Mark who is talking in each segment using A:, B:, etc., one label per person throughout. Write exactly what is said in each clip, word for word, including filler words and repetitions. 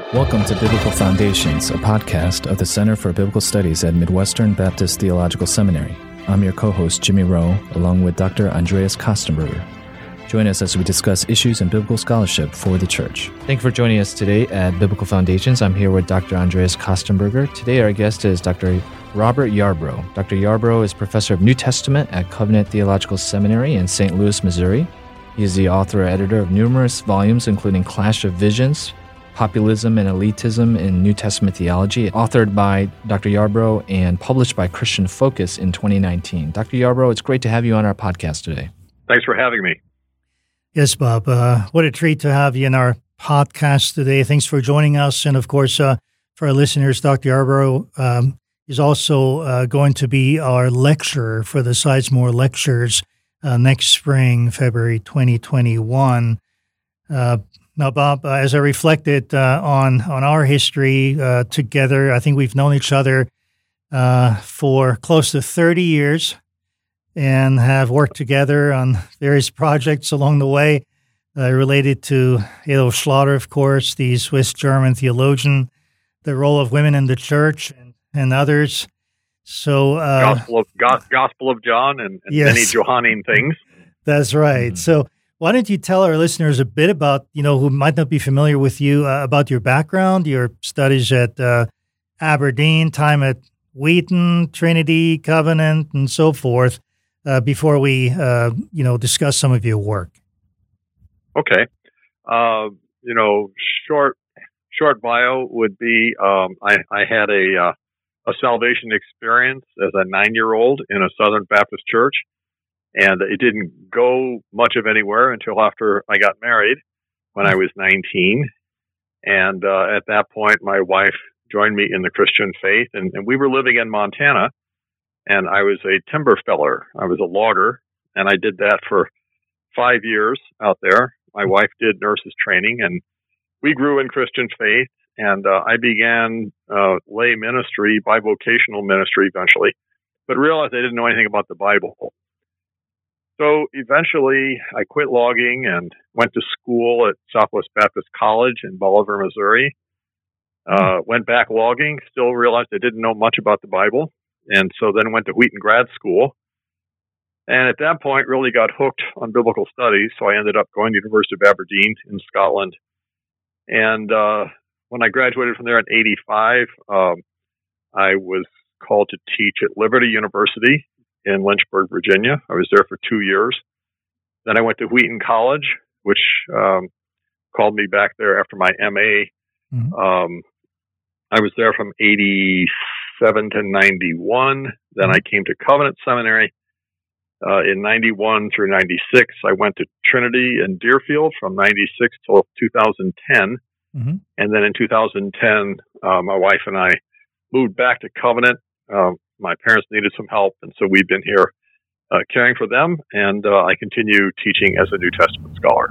A: Welcome to Biblical Foundations, a podcast of the Center for Biblical Studies at Midwestern Baptist Theological Seminary. I'm your co-host, Jimmy Rowe, along with Doctor Andreas Kostenberger. Join us as we discuss issues in biblical scholarship for the church. Thank you for joining us today at Biblical Foundations. I'm here with Doctor Andreas Kostenberger. Today our guest is Doctor Robert Yarbrough. Doctor Yarbrough is professor of New Testament at Covenant Theological Seminary in Saint Louis, Missouri. He is the author and editor of numerous volumes, including Clash of Visions, Populism and Elitism in New Testament Theology, authored by Doctor Yarbrough and published by Christian Focus in twenty nineteen. Doctor Yarbrough, it's great to have you on our podcast today.
B: Thanks for having me.
C: Yes, Bob. Uh, what a treat to have you in our podcast today. Thanks for joining us. And of course, uh, for our listeners, Doctor Yarbrough um, is also uh, going to be our lecturer for the Sizemore Lectures uh, next spring, February twenty twenty-one. Uh, now, Bob, uh, as I reflected uh, on, on our history uh, together, I think we've known each other uh, for close to thirty years. And have worked together on various projects along the way uh, related to Adolf Schlatter, of course, the Swiss-German theologian, the role of women in the church, and, and others. So, uh,
B: Gospel of Go- Gospel of John and, and
C: yes.
B: many Johannine things.
C: That's right. Mm-hmm. So, why don't you tell our listeners a bit about, you know, who might not be familiar with you, uh, about your background, your studies at uh, Aberdeen, time at Wheaton, Trinity, Covenant, and so forth. Uh, before we, uh, you know, discuss some of your work.
B: Okay. Uh, you know, short short bio would be, um, I, I had a uh, a salvation experience as a nine-year-old in a Southern Baptist church, and it didn't go much of anywhere until after I got married when I was nineteen. And uh, at that point, my wife joined me in the Christian faith, and, and we were living in Montana. And I was a timber feller. I was a logger, and I did that for five years out there. My wife did nurses training, and we grew in Christian faith. And uh, I began uh, lay ministry, bivocational ministry eventually, but realized I didn't know anything about the Bible. So eventually, I quit logging and went to school at Southwest Baptist College in Bolivar, Missouri. Uh, went back logging, still realized I didn't know much about the Bible. And so then went to Wheaton Grad School. And at that point, really got hooked on biblical studies. So I ended up going to the University of Aberdeen in Scotland. And uh, when I graduated from there in eighty-five, um, I was called to teach at Liberty University in Lynchburg, Virginia. I was there for two years. Then I went to Wheaton College, which um, called me back there after my M A. Mm-hmm. Um, I was there from eighty-seven to ninety-one. Then I came to Covenant Seminary uh, in ninety-one through ninety-six. I went to Trinity in Deerfield from ninety-six till two thousand ten. Mm-hmm. And then in two thousand ten, uh, my wife and I moved back to Covenant. Uh, my parents needed some help, and so we've been here uh, caring for them. And uh, I continue teaching as a New Testament scholar.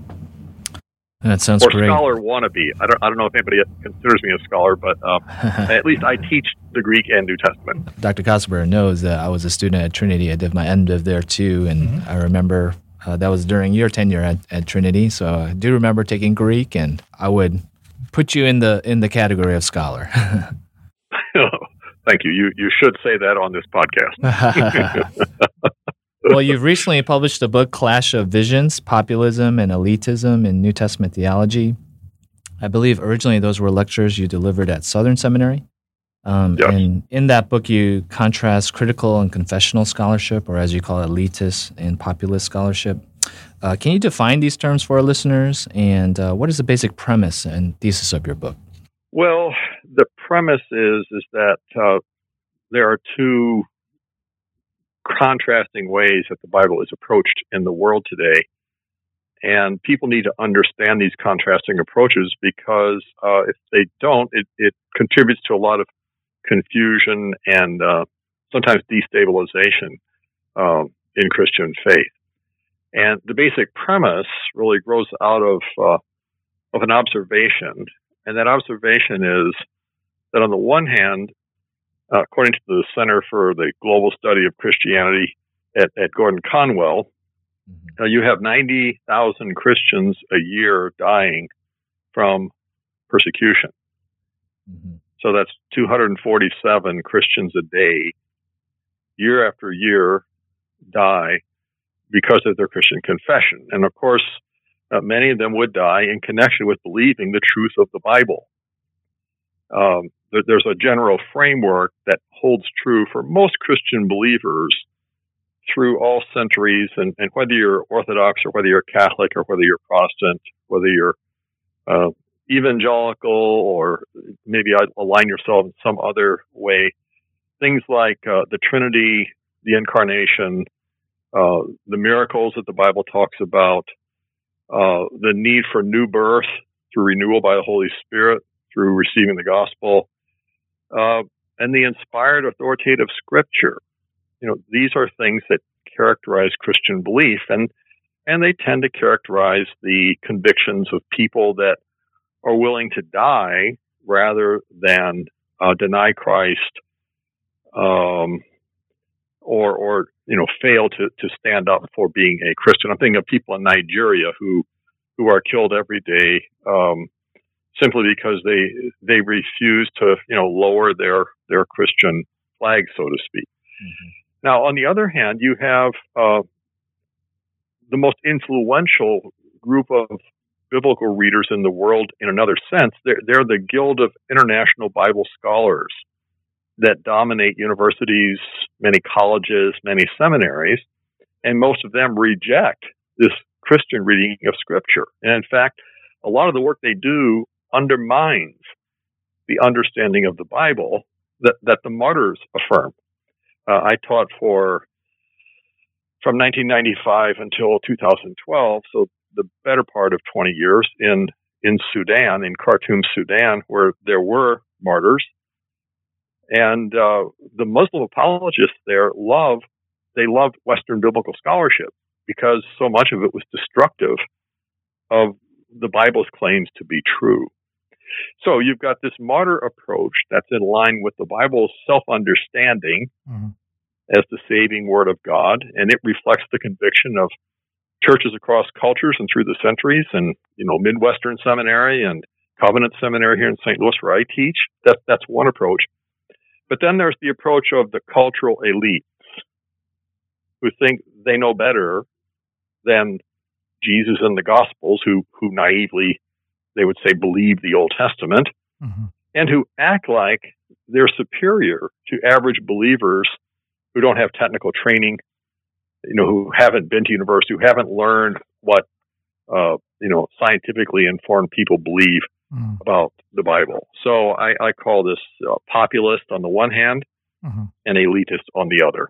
A: That sounds
B: or
A: great.
B: Or scholar wannabe. I don't, I don't know if anybody considers me a scholar, but uh, at least I teach the Greek and New Testament.
A: Doctor Kostenberger knows that I was a student at Trinity. I did my MDiv there too, and mm-hmm. I remember uh, that was during your tenure at, at Trinity. So I do remember taking Greek, and I would put you in the in the category of scholar.
B: Thank you. You you should say that on this podcast.
A: Well, you've recently published the book Clash of Visions, Populism and Elitism in New Testament Theology. I believe originally those were lectures you delivered at Southern Seminary. Um,
B: yes.
A: And in that book, you contrast critical and confessional scholarship, or as you call it, elitist and populist scholarship. Uh, can you define these terms for our listeners, and uh, what is the basic premise and thesis of your book?
B: Well, the premise is, is that uh, there are two contrasting ways that the Bible is approached in the world today. And people need to understand these contrasting approaches because uh, if they don't, it, it contributes to a lot of confusion and uh, sometimes destabilization uh, in Christian faith. And the basic premise really grows out of uh, of an observation. And that observation is that on the one hand, Uh, according to the Center for the Global Study of Christianity at, at Gordon Conwell, mm-hmm. uh, you have ninety thousand Christians a year dying from persecution. Mm-hmm. So that's two hundred forty-seven Christians a day, year after year, die because of their Christian confession. And of course, uh, many of them would die in connection with believing the truth of the Bible. Um, there, there's a general framework that holds true for most Christian believers through all centuries, and, and whether you're Orthodox or whether you're Catholic or whether you're Protestant, whether you're uh, evangelical or maybe align yourself in some other way, things like uh, the Trinity, the Incarnation, uh, the miracles that the Bible talks about, uh, the need for new birth through renewal by the Holy Spirit, through receiving the gospel, uh, and the inspired authoritative scripture. You know, these are things that characterize Christian belief, and and they tend to characterize the convictions of people that are willing to die rather than uh, deny Christ, um, or or you know fail to to stand up for being a Christian. I'm thinking of people in Nigeria who who are killed every day um, simply because they they refuse to you know lower their their Christian flag, so to speak. Mm-hmm. Now, on the other hand, you have uh, the most influential group of biblical readers in the world in another sense. They're, they're the Guild of International Bible Scholars that dominate universities, many colleges, many seminaries, and most of them reject this Christian reading of Scripture. And in fact, a lot of the work they do undermines the understanding of the Bible that, that the martyrs affirm. Uh, I taught for from nineteen ninety-five until two thousand twelve, so the better part of twenty years in, in Sudan, in Khartoum, Sudan, where there were martyrs. And uh, the Muslim apologists there love, they loved Western biblical scholarship because so much of it was destructive of the Bible's claims to be true. So you've got this martyr approach that's in line with the Bible's self-understanding mm-hmm. as the saving word of God, and it reflects the conviction of churches across cultures and through the centuries, and you know, Midwestern Seminary and Covenant Seminary here in Saint Louis, where I teach. That that's one approach. But then there's the approach of the cultural elites who think they know better than Jesus and the Gospels, who who naively, they would say, believe the Old Testament, mm-hmm. and who act like they're superior to average believers who don't have technical training, you know, who haven't been to university, who haven't learned what, uh, you know, scientifically informed people believe mm. about the Bible. So I, I call this uh, populist on the one hand mm-hmm. and elitist on the other.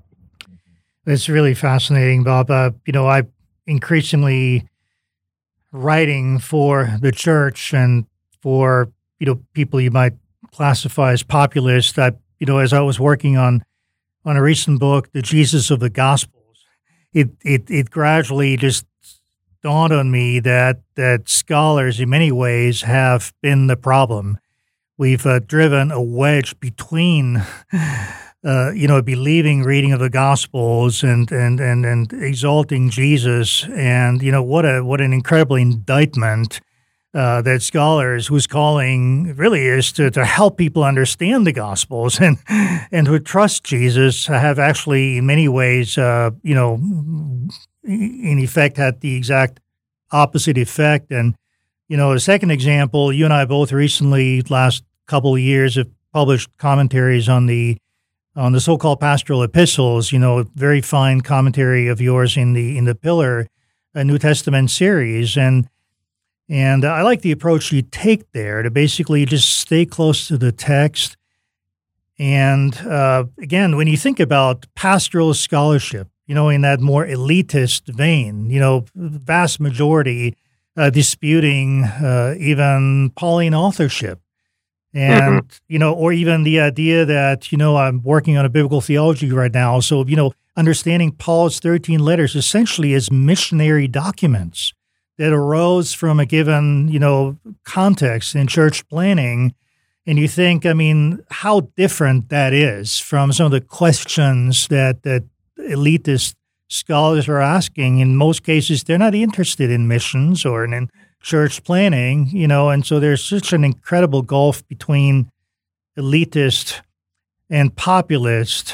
C: It's really fascinating, Bob. Uh, you know, I increasingly writing for the church and for, you know, people you might classify as populists. That, you know, as I was working on on a recent book, The Jesus of the Gospels, it it it gradually just dawned on me that that scholars in many ways have been the problem. We've uh, driven a wedge between Uh, you know, believing reading of the Gospels and, and, and, and exalting Jesus, and you know what a what an incredible indictment uh, that scholars whose calling really is to, to help people understand the Gospels and and who trust Jesus have actually in many ways uh, you know in effect had the exact opposite effect. And you know, a second example, you and I both recently last couple of years have published commentaries on the on the so-called pastoral epistles, you know, a very fine commentary of yours in the in the Pillar uh, New Testament series. And and I like the approach you take there to basically just stay close to the text. And uh, again, when you think about pastoral scholarship, you know, in that more elitist vein, you know, vast majority uh, disputing uh, even Pauline authorship. And, mm-hmm. you know, or even the idea that, you know, I'm working on a biblical theology right now. So, you know, understanding Paul's thirteen letters essentially as missionary documents that arose from a given, you know, context in church planning. And you think, I mean, how different that is from some of the questions that, that elitist scholars are asking. In most cases, they're not interested in missions or in church planning, you know, and so there's such an incredible gulf between elitist and populist.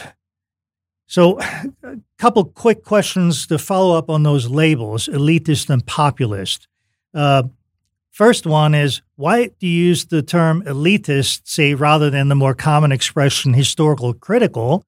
C: So a couple quick questions to follow up on those labels, elitist and populist. Uh, first one is, why do you use the term elitist, say, rather than the more common expression historical critical?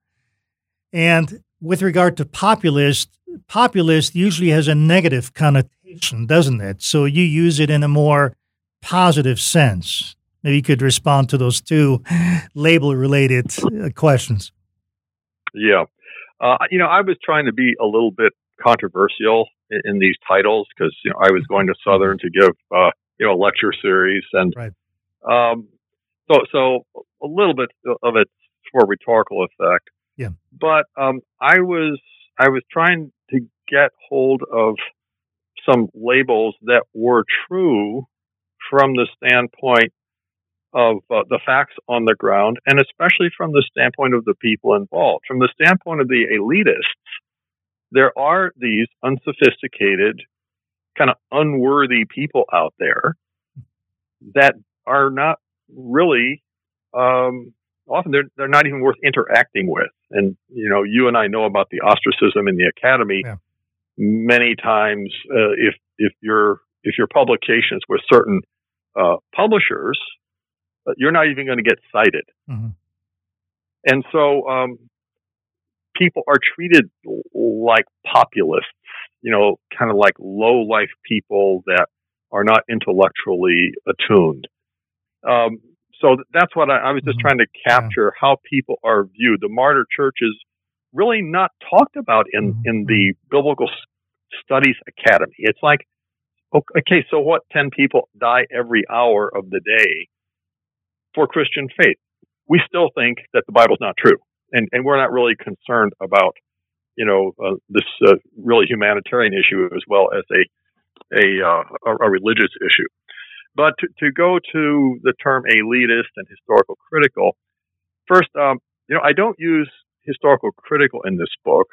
C: And with regard to populist, populist usually has a negative connotation, doesn't it? So you use it in a more positive sense. Maybe you could respond to those two label-related uh, questions.
B: Yeah. Uh, you know, I was trying to be a little bit controversial in, in these titles because, you know, I was going to Southern to give, uh, you know, a lecture series. And
C: right.
B: um, so so a little bit of it's for rhetorical effect.
C: Yeah.
B: But um, I was I was trying to get hold of some labels that were true from the standpoint of uh, the facts on the ground, and especially from the standpoint of the people involved. From the standpoint of the elitists, there are these unsophisticated, kind of unworthy people out there that are not really, um, often they're, they're not even worth interacting with. And, you know, you and I know about the ostracism in the academy.
C: Yeah. Many
B: times, uh, if, if your, if your publications with certain, uh, publishers, you're not even going to get cited.
C: Mm-hmm.
B: And so, um, people are treated like populists, you know, kind of like low life people that are not intellectually attuned. Um, so that's what I, I was just mm-hmm. trying to capture, yeah. how people are viewed. The Martyr Church is really not talked about in, mm-hmm. in the Biblical Studies Academy. It's like, okay, so what? ten people die every hour of the day for Christian faith. We still think that the Bible's not true. And, and we're not really concerned about, you know, uh, this uh, really humanitarian issue as well as a, a, uh, a, a religious issue. But to, to go to the term elitist and historical critical, first, um, you know, I don't use historical critical in this book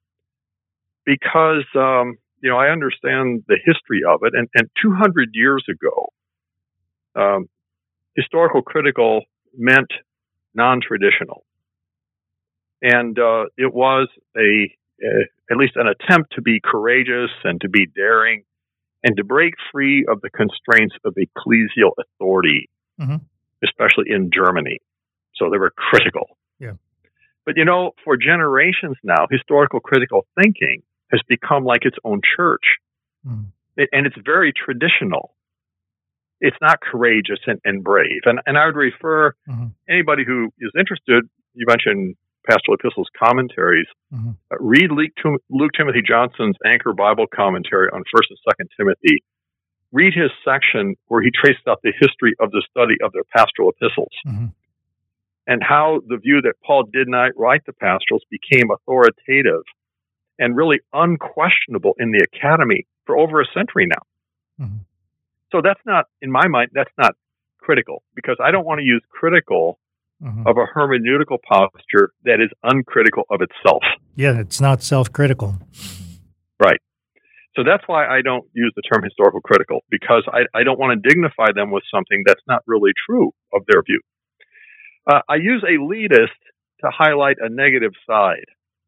B: because, um, you know, I understand the history of it. And, and two hundred years ago, um, historical critical meant non-traditional. And uh, it was a, a, at least an attempt to be courageous and to be daring and to break free of the constraints of ecclesial authority, mm-hmm. especially in Germany. So they were critical.
C: Yeah.
B: But, you know, for generations now, historical critical thinking has become like its own church. Mm. It, and it's very traditional. It's not courageous and, and brave. And, and I would refer mm-hmm. anybody who is interested, you mentioned Pastoral Epistles commentaries, mm-hmm. uh, read Luke, Luke Timothy Johnson's Anchor Bible commentary on First and Second Timothy. Read his section where he traces out the history of the study of their pastoral epistles mm-hmm. and how the view that Paul did not write the pastorals became authoritative and really unquestionable in the academy for over a century now. Mm-hmm. So that's not, in my mind, that's not critical, because I don't want to use critical mm-hmm. of a hermeneutical posture that is uncritical of itself.
C: Yeah, it's not self-critical.
B: Right. So that's why I don't use the term historical critical, because I, I don't want to dignify them with something that's not really true of their view. Uh, I use elitist to highlight a negative side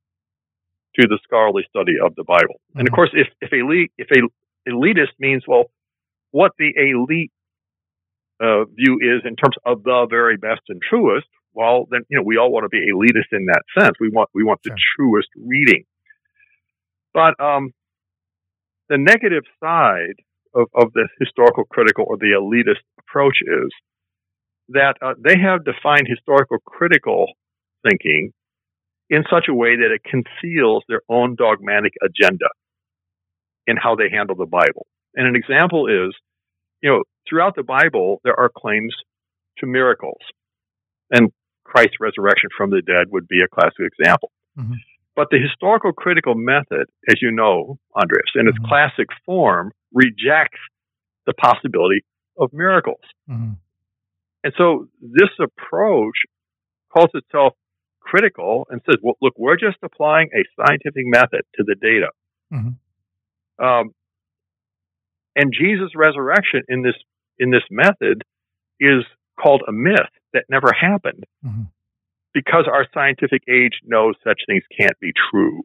B: to the scholarly study of the Bible. Mm-hmm. And of course, if, if elite, if a elitist means, well, what the elite uh, view is in terms of the very best and truest, well, then, you know, we all want to be elitist in that sense. We want, we want the sure. truest reading. But, um, the negative side of, of the historical critical or the elitist approach is that uh, they have defined historical critical thinking in such a way that it conceals their own dogmatic agenda in how they handle the Bible. And an example is, you know, throughout the Bible, there are claims to miracles. And Christ's resurrection from the dead would be a classic example. Mm-hmm. But the historical critical method, as you know, Andreas, in its mm-hmm. classic form, rejects the possibility of miracles. Mm-hmm. And so this approach calls itself critical and says, well, look, we're just applying a scientific method to the data. Mm-hmm. Um, And Jesus' resurrection in this in this method is called a myth that never happened, mm-hmm. because our scientific age knows such things can't be true.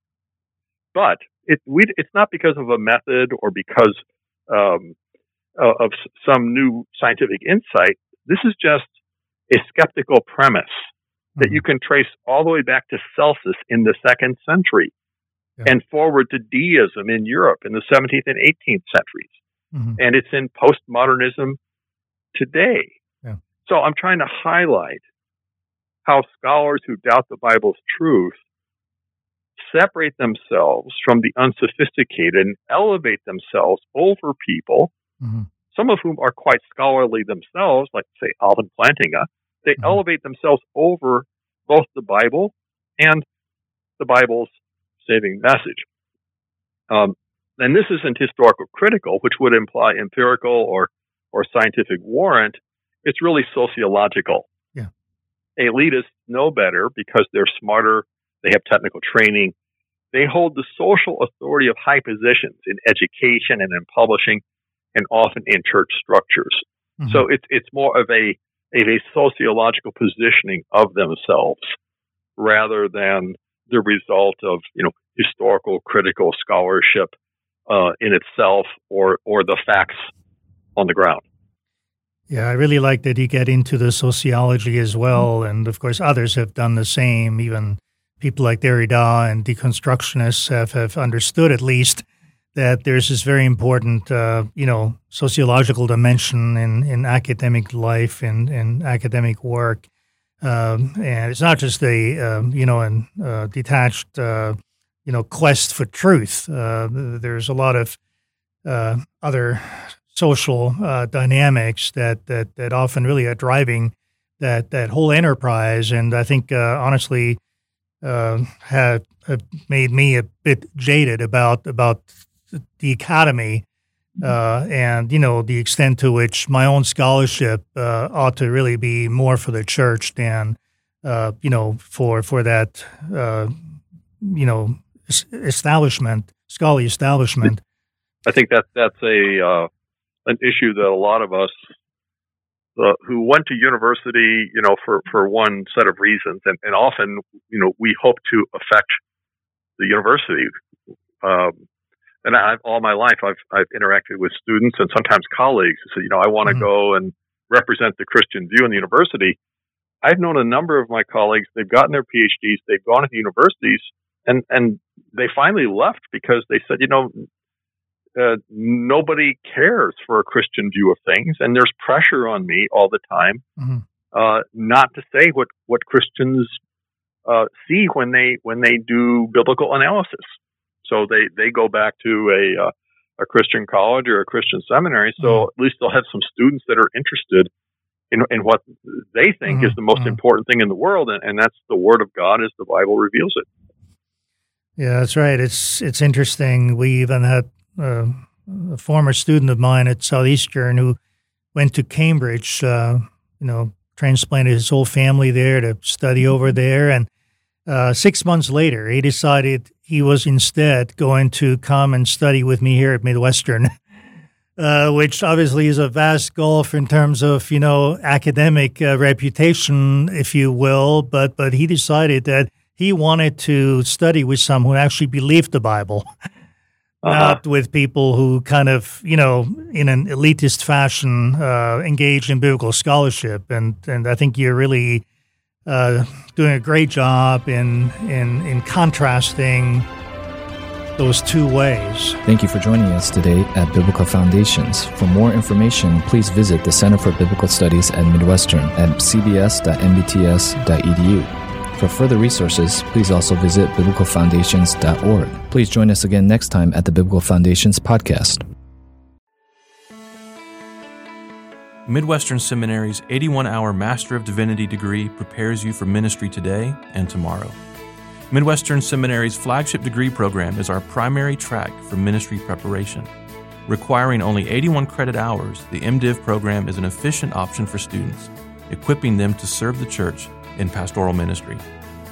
B: But it, we, it's not because of a method or because um, of some new scientific insight. This is just a skeptical premise mm-hmm. that you can trace all the way back to Celsus in the second century yeah. and forward to deism in Europe in the seventeenth and eighteenth centuries. Mm-hmm. And it's in postmodernism today. Yeah. So I'm trying to highlight how scholars who doubt the Bible's truth separate themselves from the unsophisticated and elevate themselves over people, mm-hmm. some of whom are quite scholarly themselves, like, say, Alvin Plantinga. They mm-hmm. elevate themselves over both the Bible and the Bible's saving message. Um, and this isn't historical critical, which would imply empirical or, or scientific warrant. It's really sociological.
C: Yeah.
B: Elitists know better because they're smarter, they have technical training. They hold the social authority of high positions in education and in publishing, and often in church structures. Mm-hmm. So it's it's more of a of a sociological positioning of themselves rather than the result of, you know, historical critical scholarship uh, in itself or or the facts on the ground.
C: Yeah, I really like that you get into the sociology as well, and of course others have done the same. Even people like Derrida and deconstructionists have, have understood at least that there's this very important, uh, you know, sociological dimension in, in academic life and, and academic work. Um, and it's not just a, um, you know, an uh, detached, uh, you know, quest for truth. Uh, there's a lot of uh, other social uh, dynamics that, that that often really are driving that that whole enterprise. And I think, uh, honestly, uh, have, have made me a bit jaded about about the academy uh, and, you know, the extent to which my own scholarship uh, ought to really be more for the church than, uh, you know, for for that, uh, you know, establishment, scholarly establishment.
B: I think that that's a uh, an issue that a lot of us uh, who went to university, you know, for, for one set of reasons, and, and often, you know, we hope to affect the university. Um, And I, all my life, I've I've interacted with students and sometimes colleagues who say, you know, I want to mm-hmm. go and represent the Christian view in the university. I've known a number of my colleagues. They've gotten their P H Ds. They've gone to the universities, and and they finally left because they said, you know, uh, nobody cares for a Christian view of things, and there's pressure on me all the time mm-hmm. uh, not to say what what Christians uh, see when they when they do biblical analysis. So they, they go back to a uh, a Christian college or a Christian seminary. So mm-hmm. at least they'll have some students that are interested in in what they think mm-hmm. is the most mm-hmm. important thing in the world, and, and that's the Word of God as the Bible reveals it.
C: Yeah, that's right. It's it's interesting. We even had uh, a former student of mine at Southeastern who went to Cambridge. Uh, you know, transplanted his whole family there to study over there, and uh, six months later, he decided he was instead going to come and study with me here at Midwestern, uh, which obviously is a vast gulf in terms of, you know, academic uh, reputation, if you will. But but he decided that he wanted to study with some who actually believed the Bible, uh-huh. not with people who kind of, you know, in an elitist fashion uh, engaged in biblical scholarship. And and I think you're really Uh, doing a great job in, in in contrasting those two ways.
A: Thank you for joining us today at Biblical Foundations. For more information, please visit the Center for Biblical Studies at Midwestern at c b s dot m b t s dot e d u. For further resources, please also visit biblical foundations dot org. Please join us again next time at the Biblical Foundations podcast.
D: Midwestern Seminary's eighty-one hour Master of Divinity degree prepares you for ministry today and tomorrow. Midwestern Seminary's flagship degree program is our primary track for ministry preparation. Requiring only eighty-one credit hours, the MDiv program is an efficient option for students, equipping them to serve the church in pastoral ministry.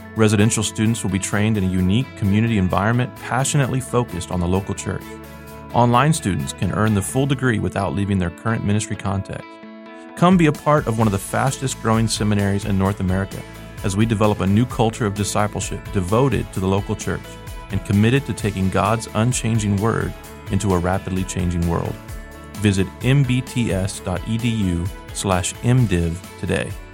D: Residential students will be trained in a unique community environment passionately focused on the local church. Online students can earn the full degree without leaving their current ministry context. Come be a part of one of the fastest growing seminaries in North America as we develop a new culture of discipleship devoted to the local church and committed to taking God's unchanging word into a rapidly changing world. Visit mbts.edu slash mdiv today.